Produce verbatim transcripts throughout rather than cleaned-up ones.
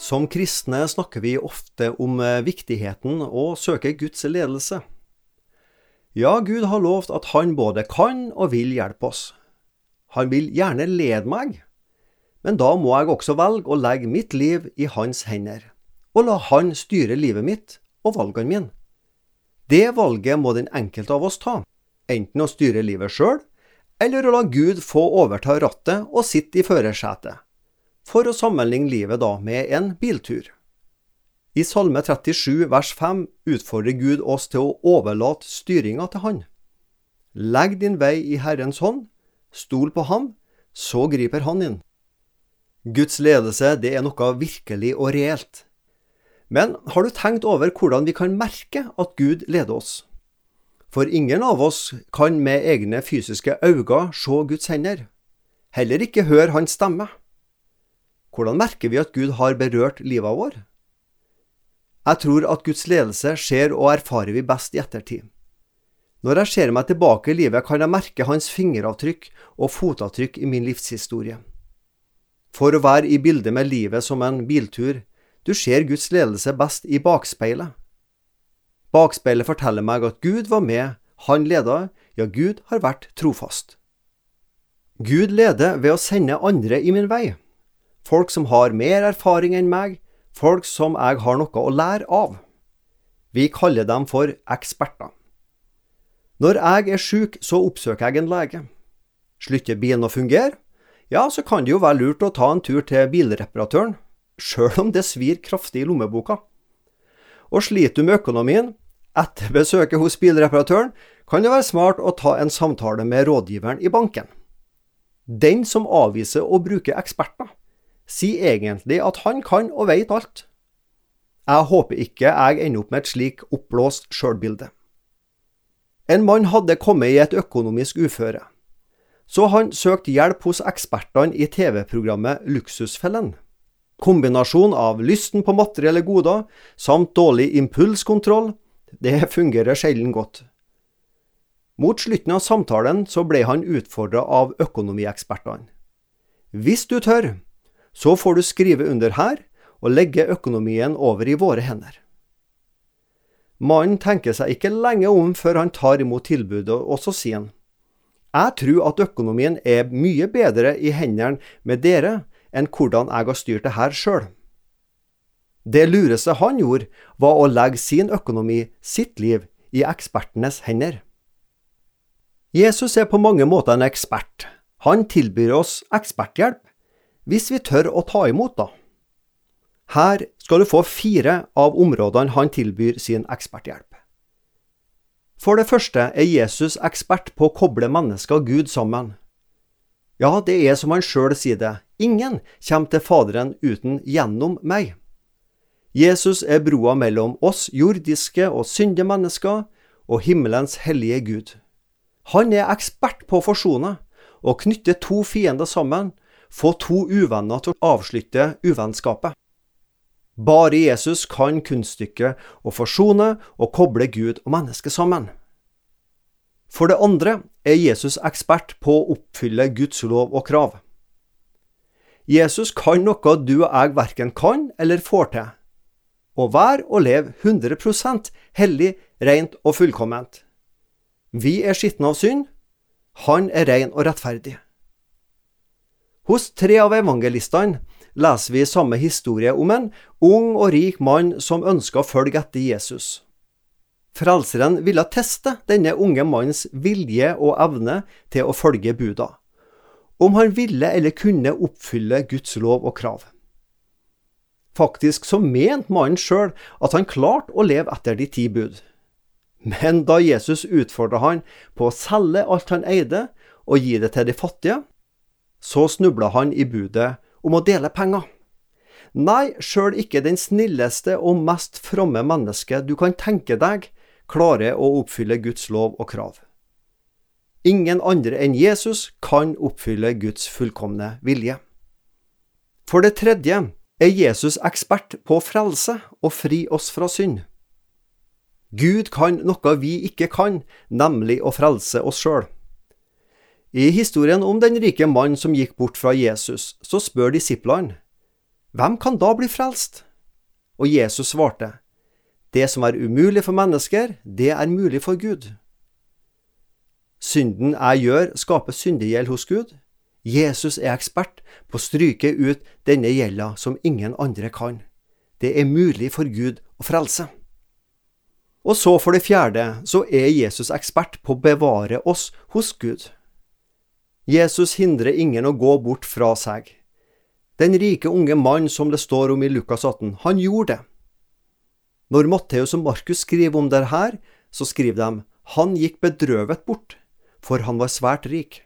Som kristne snakker vi ofte om viktigheten å søke Guds ledelse. Ja, Gud har lovt at han både kan og vil hjelpe oss. Han vil gjerne lede meg, men da må jeg også velge å legge mitt liv i hans hender, og la han styre livet mitt og valgene mine. Det valget må den enkelte av oss ta, enten å styre livet selv, eller å la Gud få overta rattet og sitte i førersetet, for å sammenligne livet da med en biltur. I Salme trettisju vers fem utfordrer Gud oss til å overlate styringen til han. Legg din vei i Herrens hånd, stol på ham, så griper han inn. Guds ledelse, det er noe virkelig og reelt. Men har du tenkt over hvordan vi kan merke at Gud leder oss? For ingen av oss kan med egne fysiske øyne se Guds hender, heller ikke høre hans stemme. Hvordan merker vi at Gud har berørt livet vår? Jeg tror at Guds ledelse skjer og erfarer vi best i ettertid. Når jeg ser meg tilbake i livet, kan jeg merke hans fingeravtrykk og fotavtrykk i min livshistorie. For å være i bildet med livet som en biltur, du ser Guds ledelse best i bakspeilet. Bakspeilet forteller meg at Gud var med, han leder, ja, Gud har vært trofast. Gud leder ved å sende andre i min vei. Folk som har mer erfaring enn meg, folk som jeg har noe å lære av. Vi kaller dem for eksperter. Når jeg er syk, så oppsøker jeg en lege. Slutter bilen å fungere? Ja, så kan det jo være lurt å ta en tur til bilreparatøren, selv om det svir kraftig i lommeboka. Og sliter du med økonomien, etter besøket hos bilreparatøren, kan det være smart å ta en samtale med rådgiveren i banken. Den som avviser å bruke eksperter, sier egentlig at han kan og vet alt. Jeg håper ikke jeg ender opp med et slik oppblåst selvbilde. En mann hadde kommet i et økonomisk uføre, så han søkte hjelp hos ekspertene i T V-programmet Luksusfellen. Kombinasjon av lysten på materielle goder samt dårlig impulskontroll, det fungerer sjelden godt. Mot slutten av samtalen så ble han utfordret av økonomiekspertene. Hvis du tør, så får du skrive under her og legge økonomien over i våre hender. Mannen tenker seg ikke lenge om før han tar imot tilbudet, og så sier han: Jeg tror at økonomien er mye bedre i hendene med dere enn hvordan jeg har styrt det her selv. Det lureste han gjorde var å legge sin økonomi, sitt liv, i ekspertenes hender. Jesus er på mange måter en ekspert. Han tilbyr oss eksperthjelp, hvis vi tør å ta imot da. Her skal du få fire av områdene han tilbyr sin eksperthjelp. For det første er Jesus ekspert på å koble mennesker og Gud sammen. Ja, det er som han selv sier det, ingen kommer til Faderen uten gjennom meg. Jesus er broa mellom oss jordiske og syndige mennesker og himmelens hellige Gud. Han er ekspert på å forsone og knytte to fiender sammen, få to uvenner til å avslutte uvennskapet. Bare Jesus kan kunststykket å forsone og koble Gud og mennesket sammen. For det andre er Jesus ekspert på å oppfylle Guds lov og krav. Jesus kan noe du og jeg hverken kan eller får til, å være og leve hundre prosent hellig, rent og fullkomment. Vi er skitne av synd, han er ren og rettferdig. Hos tre av evangelistene leser vi samme historie om en ung og rik mann som ønsket å følge etter Jesus. Frelseren ville teste denne unge mannens vilje og evne til å følge buda, om han ville eller kunne oppfylle Guds lov og krav. Faktisk så mente mannen selv at han klarte å leve etter de ti bud. Men da Jesus utfordret han på å selge alt han eide og gi det til de fattige, så snublet han i budet om å dele penger. Nei, selv ikke den snilleste og mest fromme menneske du kan tenke deg, klarer å oppfylle Guds lov og krav. Ingen andre enn Jesus kan oppfylle Guds fullkomne vilje. For det tredje er Jesus ekspert på å frelse og fri oss fra synd. Gud kan noe vi ikke kan, nemlig å frelse oss selv. I historien om den rike mann som gikk bort fra Jesus, så spør disiplene: hvem kan da bli frelst? Og Jesus svarte, det som er umulig for mennesker, det er mulig for Gud. Synden jeg gjør skaper syndegjeld hos Gud. Jesus er ekspert på å stryke ut denne gjelda som ingen andre kan. Det er mulig for Gud å frelse. Og så for det fjerde, så er Jesus ekspert på å bevare oss hos Gud. Jesus hindrer ingen å gå bort fra seg. Den rike unge mann som det står om i Lukas atten, han gjorde det. Når Matteus og Markus skriver om det her, så skriver de, han gikk bedrøvet bort, for han var svært rik.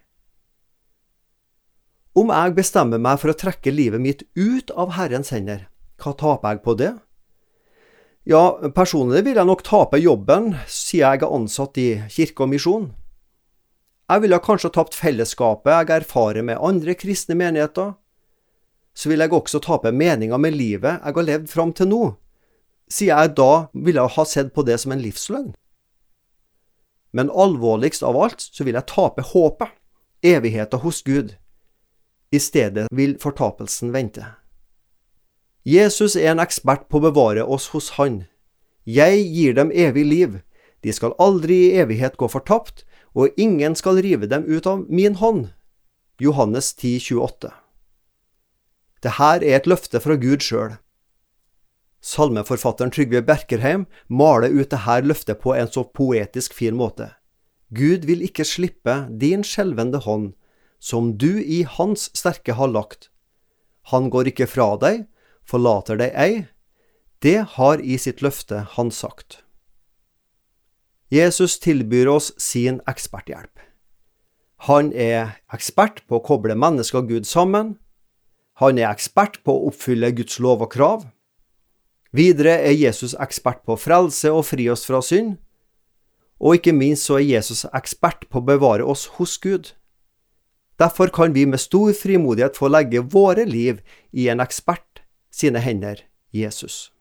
Om jeg bestemmer meg for å trekke livet mitt ut av Herrens hender, hva taper jeg på det? Ja, personlig vil jeg nok tape jobben, siden jeg er ansatt i kirke og misjon. Jeg ville kanskje tapt fellesskapet jeg erfarer med andre kristne menigheter. Så vil jeg også tape meningen med livet jeg har levd fram til nå, siden jeg da ville ha sett på det som en livsløgn. Men alvorligst av alt så vil jeg tape håpet, evigheten hos Gud. I stedet vil fortapelsen vente. Jesus er en ekspert på å bevare oss hos han. Jeg gir dem evig liv. De skal aldri i evighet gå fortapt, og ingen skal rive dem ut av min hånd. Johannes ti tjueåtte. Dette er et løfte fra Gud selv. Salmeforfatteren Trygve Berkerheim maler ut dette løftet på en så poetisk fin måte. Gud vil ikke slippe din skjelvende hånd, som du i hans sterke har lagt. Han går ikke fra deg, forlater deg ei. Det har i sitt løfte han sagt. Jesus tilbyr oss sin eksperthjelp. Han er ekspert på å koble mennesker og Gud sammen. Han er ekspert på å oppfylle Guds lov og krav. Videre er Jesus ekspert på å frelse og fri oss fra synd. Og ikke minst så er Jesus ekspert på å bevare oss hos Gud. Derfor kan vi med stor frimodighet få legge våre liv i en ekspert sine hender, Jesus.